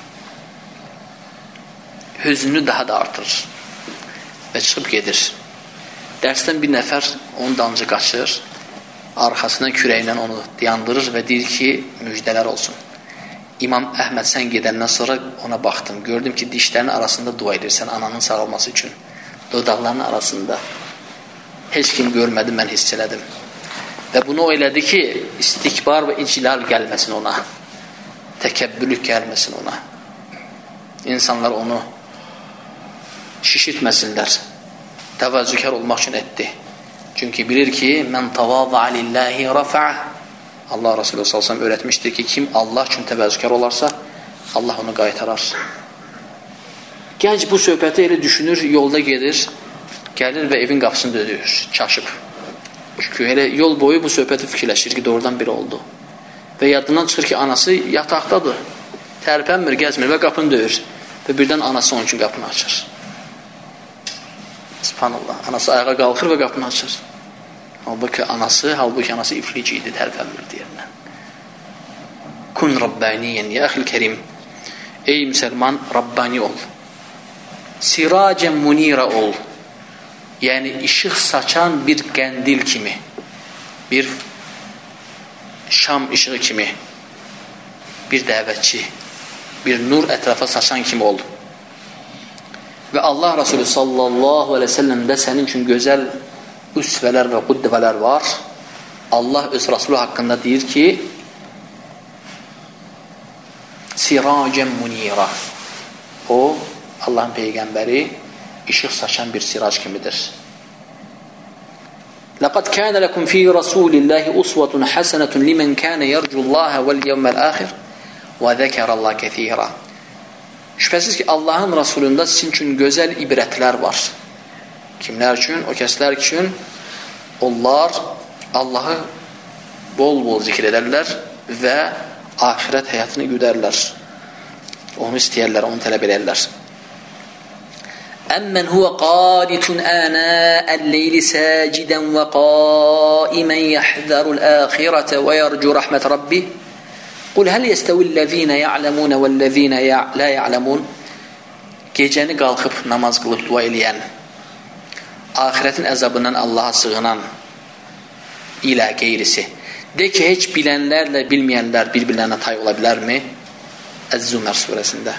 Hüznünü daha da artırır və çıxıb gedir. Dərsdən bir nəfər onun dalınca qaçır, arxasına kürəklə onu dayandırır və deyir ki, müjdələr olsun. İmam Əhməd sən gedəndən sonra ona baxdım, gördüm ki, dişlərin arasında dua edirsən ananın sağalması üçün. Dodaqlarının arasında. Heç kim görmədi, mən hiss elədim. Və bunu o elədi ki, istikbar və iclal gəlməsin ona. Təkəbbürlük gəlməsin ona. İnsanlar onu şişirtməsinlər. Təvazükar olmaq üçün etdi. Çünki bilir ki, mən tavada'a lillahi rafa'ah. Allah Resulü sallallahu əleyhi və səlləm öyrətmişdir ki, kim Allah üçün təvazükar olarsa, Allah onu qaytarar. Gənc bu söhbəti elə düşünür, yolda gedir, gəlir və evin qapısını döyür, çaşıb. Çünki elə yol boyu bu söhbəti fikirləşir ki, doğrudan biri oldu. Və yadından çıxır ki, anası yataqdadır, tərpənmir, gəzmir və qapını döyür. Və birdən anası onun üçün qapını açır. Subhanallah, anası ayağa qalxır və qapını açır. Halbuki anası, halbuki anası iflici idi, tərpənmir deyirlər. Kun Rabbaniyen, ya əxil kərim. Ey müsəlman, Rabbani ol. Siracən munira ol. Yəni, işıq saçan bir qəndil kimi, bir şam işığı kimi, bir dəvətçi, bir nur ətrafa saçan kimi ol. Və Allah Resulü sallallahu aleyhi ve sellem də sənin üçün gözəl üsvələr və qudvələr var. Allah öz Rasulü haqqında deyir ki, siracən munira. O, Allahın Peyğəmbəri işıq saçan bir sirac kimidir. لَقَدْ كَانَ لَكُمْ فِي رَسُولِ اللّٰهِ أُسْوَةٌ حَسَنَةٌ لِمَنْ كَانَ يَرْجُ اللّٰهَ وَالْيَوْمَ الْآخِرِ وَذَكَرَ اللّٰهَ كَثِيرًا. Şübhəsiz ki, Allahın Rasulunda sizin üçün gözəl ibrətlər var. Kimlər üçün? O kəslər üçün onlar Allahı bol-bol zikr edərlər və ahirət həyatını güdərlər. Onu istəyərlər, onu tələb edərlər. Əmmən huvə qanitun ənə'əl-leyli səcidən və qaimən yəhdərul-əxirətə və yərcu rəhmət Rabbi. Qul həl yəstəvillezine ya'lemun vellezine la ya'lemun. Gecəni qalxıb namaz qılıb dua eləyən, axiretin əzabından Allaha sığınan ilə qeyrisi. De ki, heç bilənlərlə bilməyənlər bir-birlərinə tay ola bilərmi? Əz-Zümər surəsində.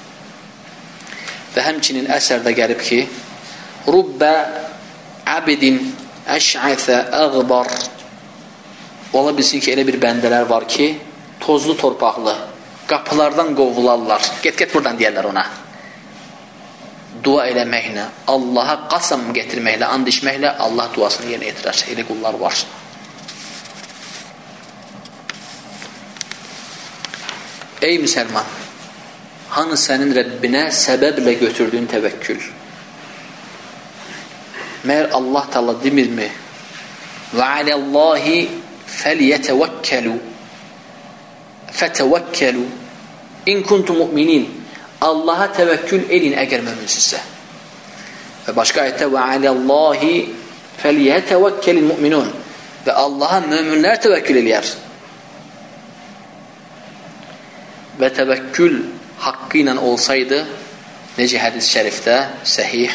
Və həmçinin əsərdə gəlib ki, Rubbə abidin əş'əsə əğbar. Ola bilsin ki, elə bir bəndələr var ki, tozlu torpaqlı, qapılardan qovularlar. Get-get buradan deyərlər ona. Dua eləməklə, Allaha qasam getirməklə, and içməklə Allah duasını yerinə yetirər. Elə qullar var. Ey müsəlman, hanı sənin Rəbbinə səbəblə götürdüyün təvəkkül? Məyər Allah Teala demirmi? Və aləllahi fəliyətəvəkkəlu fətəvəkkəlu in kuntum mu'minin. Allaha təvəkkül edin əgər möminsizsə. Və başqa ayətdə və aləllahi fəliyətəvəkkəlil mu'minun. Və Allaha möminlər təvəkkül eləyər. Və təvəkkül haqqı ilə olsaydı, necə hədis şərifdə, səhih,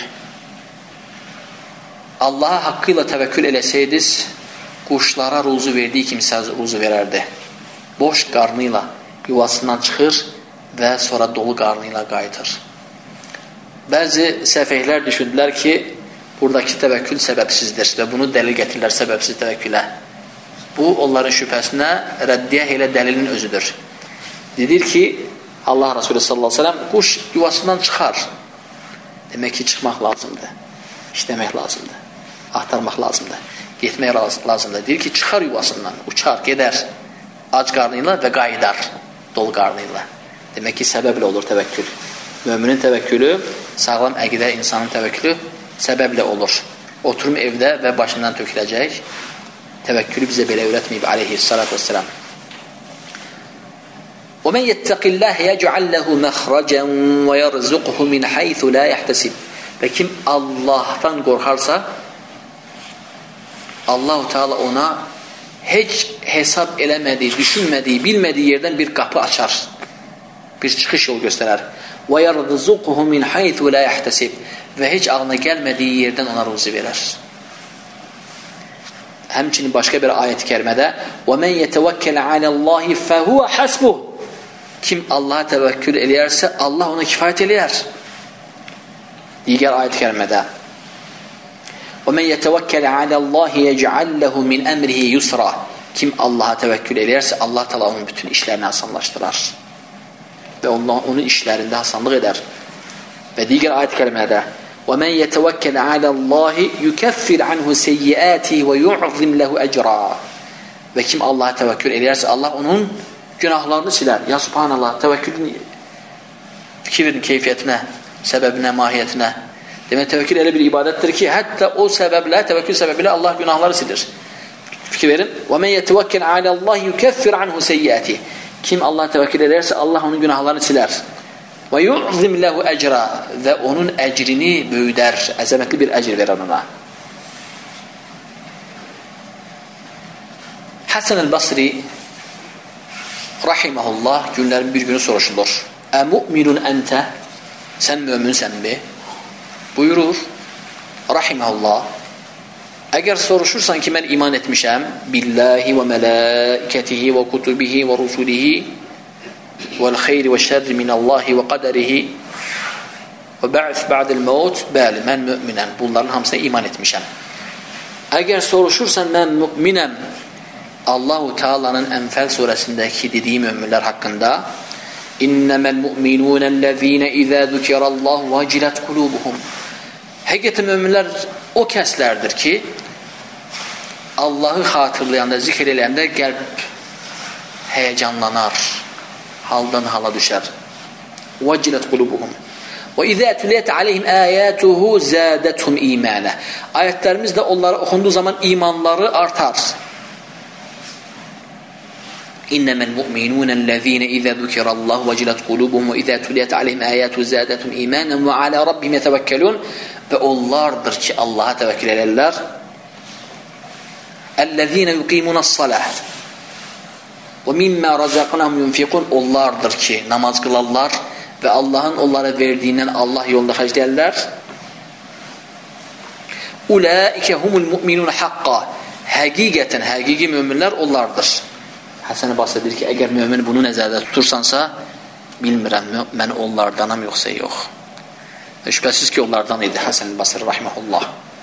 Allaha haqqı ilə təvəkkül eləsəydiniz, quşlara ruzu verdiyi kimi ruzu verərdi. Boş qarnı ilə yuvasından çıxır və sonra dolu qarnı ilə qayıtır. Bəzi səfehlər düşündülər ki, buradakı təvəkkül səbəbsizdir və bunu dəlil gətirirlər səbəbsiz təvəkkülə. Bu, onların şübhəsinə rəddiyə elə dəlilin özüdür. Dedir ki, Allah Resulü sallallahu aleyhi ve sellem quş yuvasından çıxar. Demək ki, çıxmaq lazımdır. İşləmək lazımdır. Axtarmaq lazımdır. Getmək lazımdır. Deyir ki, çıxar yuvasından, uçar, gedər. Ac qarnıyla və qayıdar. Dolu qarnıyla. Demək ki, səbəblə olur təvəkkül. Möminin təvəkkülü, sağlam əqidə insanın təvəkkülü səbəblə olur. Oturum evdə və başından töküləcək. Təvəkkülü bizə belə öyrətməyib aleyhissalatu vesselam. وَمَنْ يَتَّقِ اللّٰهِ يَجْعَلْ لَهُ مَخْرَجًا وَيَرْزُقْهُ مِنْ حَيْثُ لَا يَحْتَسِبْ. Və kim Allah'tan qorxarsa, Allah-u Teala ona heç hesab eləmədiyi, düşünmədiyi, bilmədiyi yerdən bir qapı açar. Bir çıxış yol göstərər. وَيَرْزُقْهُ مِنْ حَيْثُ لَا يَحْتَسِبْ. Və heç ağına gəlmədiyi yerdən ona ruzi verər. Həmçinin başqa bir ayət-i kərimədə وَمَنْ يَتَوَكَّلَ عَلَى اللّٰهِ فَهُوَ حَسْبُهُ. Kim Allah'a təvəkkül eləyərsə, Allah ona kifayət eləyər. Digər ayət-i kərimədə وَمَنْ يَتَوَكَّلَ عَلَى اللّٰهِ يَجْعَلْ لَهُ مِنْ أَمْرِهِ يُسْرًا. Kim Allah'a təvəkkül eləyərsə, Allah Teala onun bütün işlərini asanlaşdırar. Və onun işlərində asanlıq edər. Və digər ayət-i kərimədə وَمَنْ يَتَوَكَّلَ عَلَى اللّٰهِ يُكَفِّرْ عَنْهُ سَيِّئَاتِهِ وَيُعْظِمْ لَهُ أَجْرًا. Və kim Allah'a təvəkkül eləyərsə, Allah onun günahlarını silər. Ya subhanallah, təvəkkülün fikrin keyfiyyətinə, səbəbinə, mahiyyətinə. Demək, təvəkkül elə bir ibadətdir ki, hətta o səbəblə, təvəkkül səbəbilə Allah günahları silir. Fikir verin. وَمَنْ يَتَوَكَّلْ عَلَى اللّٰهِ يُكَفِّرْ عَنْهُ سَيِّئَاتِهِ. Kim Allah təvəkkül edərsə, Allah onun günahlarını silər. وَيُعْظِمْ لَهُ أَجْرًا. Və onun əcrini böyüdər, əzəmətli bir əcr verər ona. Həsən el-Basri rahiməhullah günlərin bir günü soruşulur. Əmu'minun əntə? Sən möminsənmi? Buyurur rahiməhullah. Əgər soruşursan ki, mən iman etmişəm billahi və mələikətihi və kutubihi və rusulihi vəl xeyri və şərri minəllahi və qədərihi və bə'th ba'dəl mevt, bəli, mən möminəm. Bunların hamısına iman etmişəm. Əgər soruşursan mən müminəm, Allahu Teala'nın Enfal surəsindəki dediyi möminlər haqqında, İnnemel mu'minunellezine izâ zükirallahu vacilet kulubuhum. Həqiqətən möminlər o kəslərdir ki, Allahı xatırlayanda, zikr eləyəndə qəlb həyəcanlanar, haldan hala düşər. Vacilet kulubuhum. Və izâ tuliyet aleyhim âyâtuhu zâdethum îmânə. Ayətlərimiz də onlara oxunduğu zaman imanları artar. İnnemel mu'minûnellezîne izâ zükirallahu vacilet kulubuhum və izâ tuliyet aleyhim âyâtuhu zâdethum îmânen və alâ rabbihim yetevekkelûn. Və onlardır ki, Allah'a təvəkkül elərlər. Ellezîne yuqîmûne's-salâh və mimmâ razaqnahum yunfiqûn. Onlardır ki, namaz qılarlar və Allahın onlara verdiyindən Allah yolunda xərcləyərlər. Ulaike humul mu'minun haqqa. Həqiqətən, həqiqi möminlər onlardır. Həsən Basri deyir ki, əgər mömin bunu nəzərdə tutursansa, bilmirəm, mən onlardanam yoxsa yox. Və şübhəsiz ki, onlardan idi Həsən Basri rahimehullah.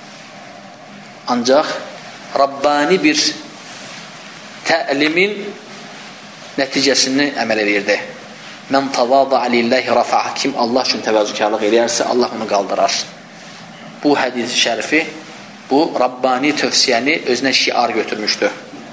Ancaq Rabbani bir təlimin nəticəsini əməl edirdi. Mən tavada'a lillahi rafa'a. Kim Allah üçün təvazökarlıq eləyərsə, Allah onu qaldırar. Bu hədis-i şərifi, bu Rabbani tövsiyəni özünə şiar götürmüşdü.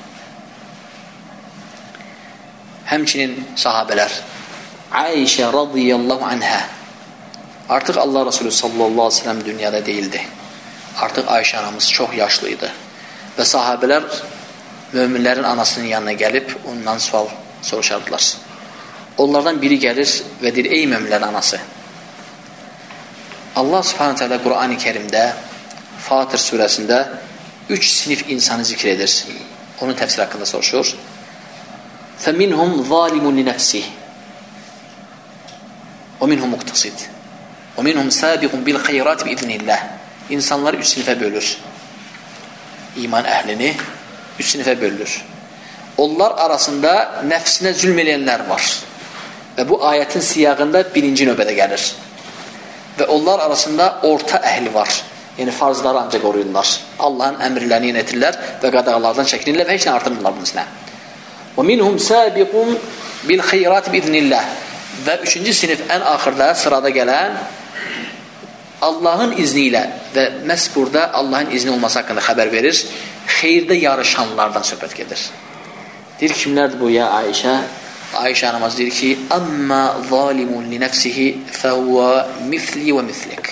Həmçinin sahabələr Ayşə radiyallahu anhə, artıq Allah Resulü sallallahu aleyhi ve sellem dünyada değildi. Artıq Ayşə anamız çox yaşlıydı. Və sahabələr möminlərin anasının yanına gəlib ondan sual soruşardılar. Onlardan biri gəlir və deyir, ey möminlərin anası, Allah subhanahu teala Qur'an-ı Kerimdə Fatir surəsində üç sinif insanı zikr edir. Onun təfsir haqqında soruşur. فَمِنْهُمْ ظَالِمٌ لِنَفْسِهِ وَمِنْهُمْ مُقْتَصِدٌ وَمِنْهُمْ سَابِقٌ بِالْخَيْرَاتِ بِإِذْنِ اللّٰهِ. İnsanlar üç sinifə bölür. İman əhlini üç sinifə bölür. Onlar arasında nəfsinə zülm eləyənlər var. Və bu ayətin siyağında birinci növbədə gəlir. Və onlar arasında orta əhli var. Yəni farzları ancaq qoruyurlar. Allahın əmrlərini yönetirlər və qadağalardan çəkinirlər və heç nə artırmırlar bunun üstünə. وَمِنْهُمْ سَابِقٌ بِالْخَيْرَاتِ بِإِذْنِ اللّٰهِ. Və üçüncü sinif ən axırda sırada gələn Allahın izni ilə və məhz burada Allahın izni olması haqqında xəbər verir. Xeyirdə yarışanlardan söhbət gedir. Deyir, kimlərdir bu ya Ayşə? Ayşə anamız deyir ki, amma zalimun li nəfsihi fəvvə mithli və mithlik.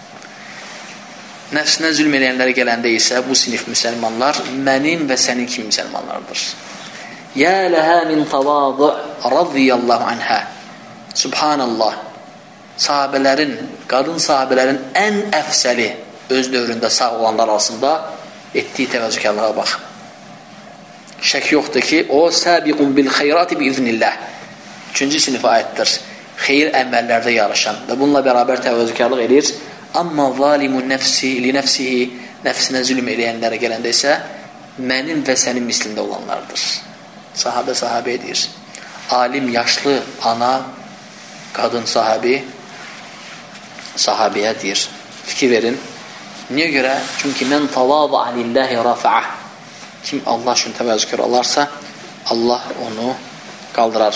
Nəfsinə zülm eləyənlərə gələndə isə bu sinif müsəlmanlar mənim və sənin kimi müsəlmanlardır. Ya ləhə min tavadu radiyallahu anhə. Subhanallah. Sahabələrin, qadın sahabələrin ən əfsəli öz dövründə sağ olanlar arasında etdiyi təvəzzükarlığa bax. Şək yoxdur ki, o səbiqun bil xeyrati bi iznillah. Üçüncü sinif ayətdir. Xeyir əməllərdə yarışan və bununla bərabər təvəzzükarlıq edir. Amma zalimun nəfsi li nəfsihi, nəfsinə zülm eləyənlərə gələndə isə mənim və sənin mislində olanlardır. Sahabə sahabə edir. Alim, yaşlı, ana, qadın sahabi sahabiyə deyir. Fikir verin. Niyə görə? Çünki mən tavada lillahi rafa'ah. Kim Allah üçün təvəzzükar olarsa, Allah onu qaldırar.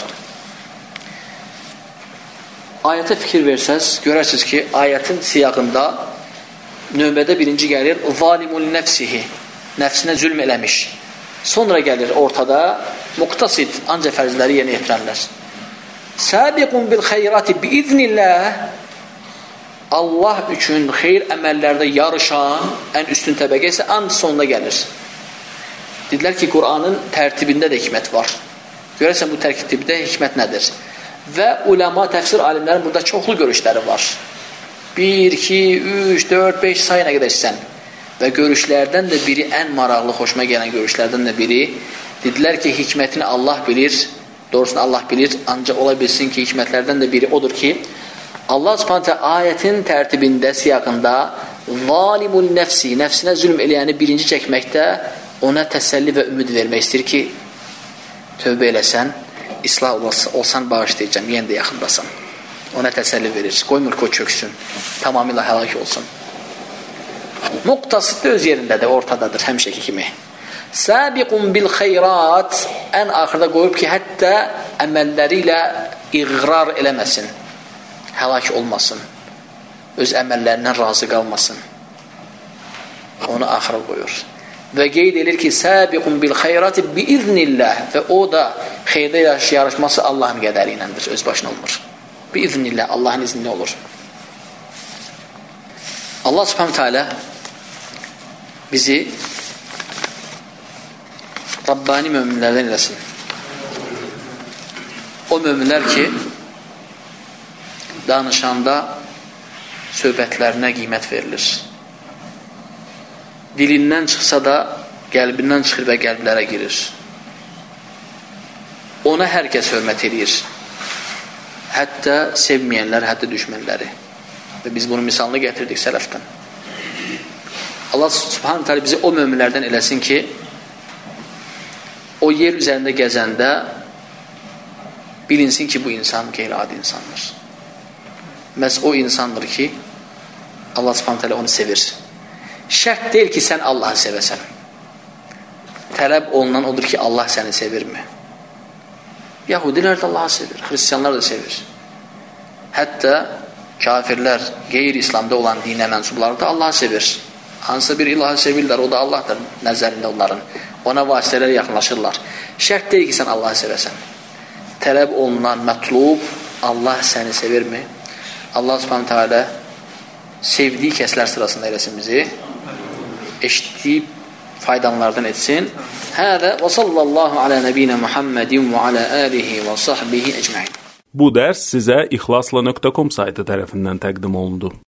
Ayətə fikir versəz, görərsiniz ki, ayətin siyaqında növbədə birinci gəlir zalimun nəfsihi, nəfsinə zülm eləmiş. Sonra gəlir ortada muqtasid, ancaq fərzləri yerinə yetirənlər. Səbiqun bil xeyrati bi iznillah, Allah üçün xeyr əməllərdə yarışan ən üstün təbəqə isə ən sonuna gəlir. Dedilər ki, Qur'anın tərtibində də hikmət var. Görəsən bu tərtibdə hikmət nədir? Və ulema, təfsir alimlərin burada çoxlu görüşləri var. bir, iki, üç, dörd, beş sayına qədər istən. Və görüşlərdən də biri, ən maraqlı, xoşuma gələn görüşlərdən də biri, dedilər ki, hikmətini Allah bilir, doğrusunu Allah bilir, ancaq ola bilsin ki, hikmətlərdən də biri odur ki, Allah subhanətə ayətin tərtibində, siyaqında zalimun nəfsi, nəfsinə zülm eləyəni birinci çəkməkdə ona təsəlli və ümid vermək istəyir ki, tövbə eləsən, islah olsan bağışlayacağım, yenə də yaxındasan. Ona təsəlli verir. Qoymur ki, o çöksün. Tamamilə həlak olsun. Muqtasid də öz yerindədir, ortadadır həmişəki kimi. Sabiqun bil xeyrat, ən axırda qoyub ki, hətta əməlləri ilə iqrar eləməsin, həlak olmasın, öz əməllərindən razı qalmasın. Onu axıra qoyur. Və qeyd edir ki, sabiqun bil xeyrat biiznillah, və o da xeyirdə yarışması Allahın qədəri iləndir, öz başına olmur. Biiznillah, Allahın izni olur. Allah subhanahu teala bizi Rabbani möminlərdən eləsin. O möminlər ki, danışanda söhbətlərinə qiymət verilir. Dilindən çıxsa da qəlbindən çıxır və qəlblərə girir. Ona hər kəs hörmət edir. Hətta sevməyənlər, hətta düşmənləri. Və biz bunun misalını gətirdik sələfdən. Allah subhanahu teala bizi o möminlərdən eləsin ki, o yer üzərində gəzəndə bilinsin ki, bu insan qeyri-adi insandır. Məhz o insandır ki, Allah subhanahu teala onu sevir. Şərt deyil ki, sən Allahı sevəsən. Tələb olunan odur ki, Allah səni sevirmi? Yahudilər də Allahı sevir, Hristiyanlar da sevir. Hətta kafirlər, qeyri-İslamda olan dinə mənsubları da Allahı sevir. Hansısa bir ilahı sevirlər, o da Allahdır nəzərində onların. Ona vasitələr yaxınlaşırlar. Şərt deyil ki, sən Allahı sevəsən. Tələb olunan mətlub, Allah səni sevirmi? Allah subhanahu teala sevdiyi kəslər sırasında eləsin bizi. Eşitdiyib faydalardan etsin. Hədə və sallallahu alə nəbiyinə Muhammedin və alə alihi və sahbihi ecmaîn. Bu dərs sizə ixlasla nöqtə com saytı tərəfindən təqdim olundu.